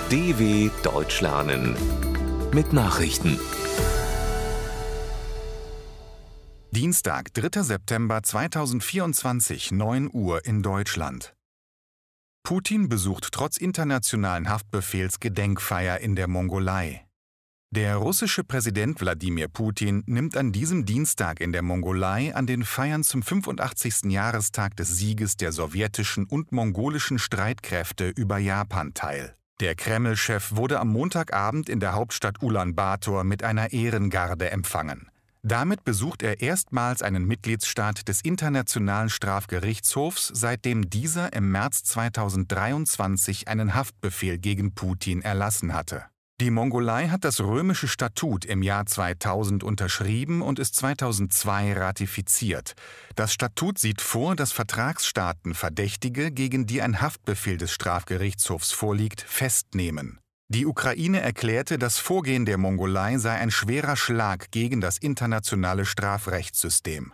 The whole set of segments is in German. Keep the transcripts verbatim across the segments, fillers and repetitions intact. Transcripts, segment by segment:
D W Deutsch lernen mit Nachrichten. Dienstag, dritter September zweitausendvierundzwanzig, neun Uhr in Deutschland. Putin besucht trotz internationalen Haftbefehls Gedenkfeier in der Mongolei. Der russische Präsident Wladimir Putin nimmt an diesem Dienstag in der Mongolei an den Feiern zum fünfundachtzigsten Jahrestag des Sieges der sowjetischen und mongolischen Streitkräfte über Japan teil. Der Kreml-Chef wurde am Montagabend in der Hauptstadt Ulaanbaatar mit einer Ehrengarde empfangen. Damit besucht er erstmals einen Mitgliedsstaat des Internationalen Strafgerichtshofs, seitdem dieser im März zweitausenddreiundzwanzig einen Haftbefehl gegen Putin erlassen hatte. Die Mongolei hat das römische Statut im Jahr zweitausend unterschrieben und es zweitausendzwei ratifiziert. Das Statut sieht vor, dass Vertragsstaaten Verdächtige, gegen die ein Haftbefehl des Strafgerichtshofs vorliegt, festnehmen. Die Ukraine erklärte, das Vorgehen der Mongolei sei ein schwerer Schlag gegen das internationale Strafrechtssystem.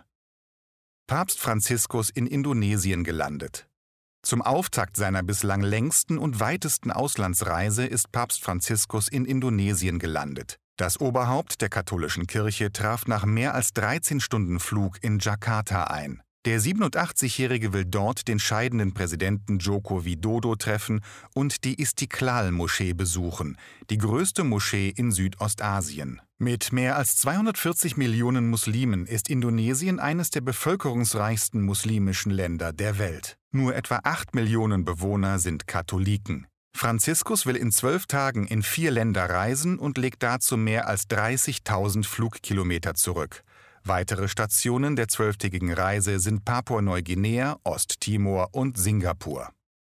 Papst Franziskus in Indonesien gelandet. Zum Auftakt seiner bislang längsten und weitesten Auslandsreise ist Papst Franziskus in Indonesien gelandet. Das Oberhaupt der katholischen Kirche traf nach mehr als dreizehn Stunden Flug in Jakarta ein. Der siebenundachtzigjährige will dort den scheidenden Präsidenten Joko Widodo treffen und die Istiqlal-Moschee besuchen, die größte Moschee in Südostasien. Mit mehr als zweihundertvierzig Millionen Muslimen ist Indonesien eines der bevölkerungsreichsten muslimischen Länder der Welt. Nur etwa acht Millionen Bewohner sind Katholiken. Franziskus will in zwölf Tagen in vier Länder reisen und legt dazu mehr als dreißigtausend Flugkilometer zurück. Weitere Stationen der zwölftägigen Reise sind Papua-Neuguinea, Osttimor und Singapur.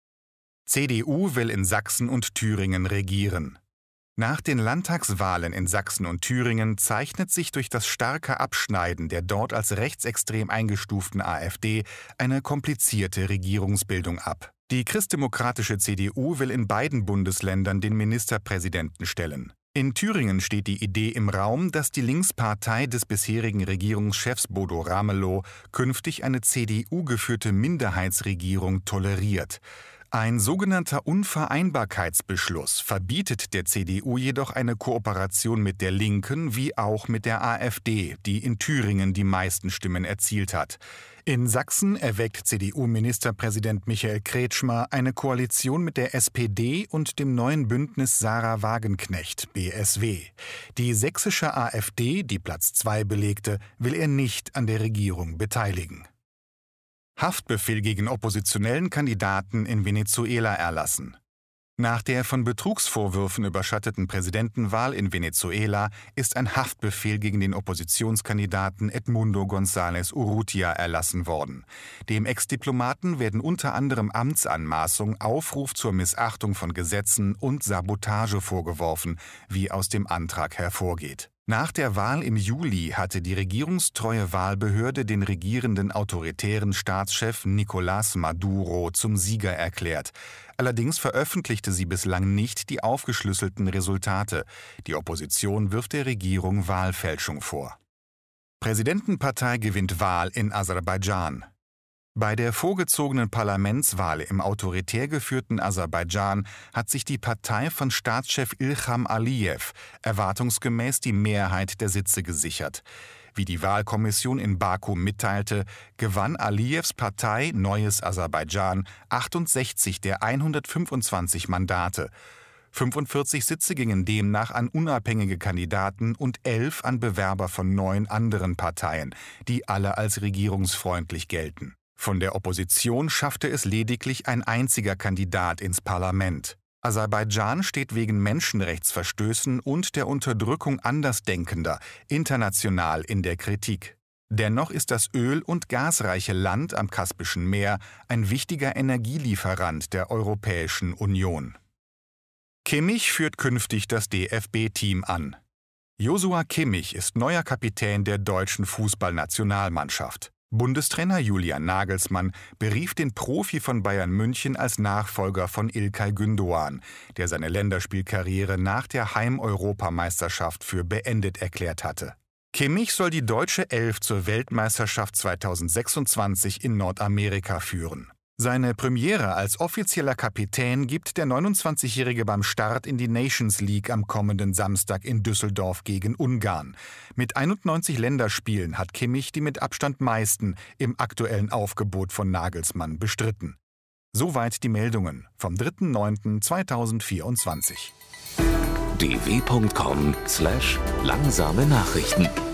C D U will in Sachsen und Thüringen regieren. Nach den Landtagswahlen in Sachsen und Thüringen zeichnet sich durch das starke Abschneiden der dort als rechtsextrem eingestuften AfD eine komplizierte Regierungsbildung ab. Die christdemokratische C D U will in beiden Bundesländern den Ministerpräsidenten stellen. In Thüringen steht die Idee im Raum, dass die Linkspartei des bisherigen Regierungschefs Bodo Ramelow künftig eine C D U-geführte Minderheitsregierung toleriert. Ein sogenannter Unvereinbarkeitsbeschluss verbietet der C D U jedoch eine Kooperation mit der Linken wie auch mit der AfD, die in Thüringen die meisten Stimmen erzielt hat. In Sachsen erweckt C D U-Ministerpräsident Michael Kretschmer eine Koalition mit der S P D und dem neuen Bündnis Sarah Wagenknecht, B S W. Die sächsische AfD, die Platz zwei belegte, will er nicht an der Regierung beteiligen. Haftbefehl gegen oppositionellen Kandidaten in Venezuela erlassen. Nach der von Betrugsvorwürfen überschatteten Präsidentenwahl in Venezuela ist ein Haftbefehl gegen den Oppositionskandidaten Edmundo González Urrutia erlassen worden. Dem Ex-Diplomaten werden unter anderem Amtsanmaßung, Aufruf zur Missachtung von Gesetzen und Sabotage vorgeworfen, wie aus dem Antrag hervorgeht. Nach der Wahl im Juli hatte die regierungstreue Wahlbehörde den regierenden autoritären Staatschef Nicolás Maduro zum Sieger erklärt. Allerdings veröffentlichte sie bislang nicht die aufgeschlüsselten Resultate. Die Opposition wirft der Regierung Wahlfälschung vor. Präsidentenpartei gewinnt Wahl in Aserbaidschan. Bei der vorgezogenen Parlamentswahl im autoritär geführten Aserbaidschan hat sich die Partei von Staatschef Ilham Aliyev erwartungsgemäß die Mehrheit der Sitze gesichert. Wie die Wahlkommission in Baku mitteilte, gewann Aliyevs Partei Neues Aserbaidschan achtundsechzig der hundertfünfundzwanzig Mandate. fünfundvierzig Sitze gingen demnach an unabhängige Kandidaten und elf an Bewerber von neun anderen Parteien, die alle als regierungsfreundlich gelten. Von der Opposition schaffte es lediglich ein einziger Kandidat ins Parlament. Aserbaidschan steht wegen Menschenrechtsverstößen und der Unterdrückung Andersdenkender international in der Kritik. Dennoch ist das öl- und gasreiche Land am Kaspischen Meer ein wichtiger Energielieferant der Europäischen Union. Kimmich führt künftig das D F B-Team an. Joshua Kimmich ist neuer Kapitän der deutschen Fußballnationalmannschaft. Bundestrainer Julian Nagelsmann berief den Profi von Bayern München als Nachfolger von İlkay Gündoğan, der seine Länderspielkarriere nach der Heim-Europameisterschaft für beendet erklärt hatte. Kimmich soll die deutsche Elf zur Weltmeisterschaft zweitausendsechsundzwanzig in Nordamerika führen. Seine Premiere als offizieller Kapitän gibt der neunundzwanzigjährige beim Start in die Nations League am kommenden Samstag in Düsseldorf gegen Ungarn. Mit einundneunzig Länderspielen hat Kimmich die mit Abstand meisten im aktuellen Aufgebot von Nagelsmann bestritten. Soweit die Meldungen vom dritter neunter zweitausendvierundzwanzig. d w punkt com slash langsame Nachrichten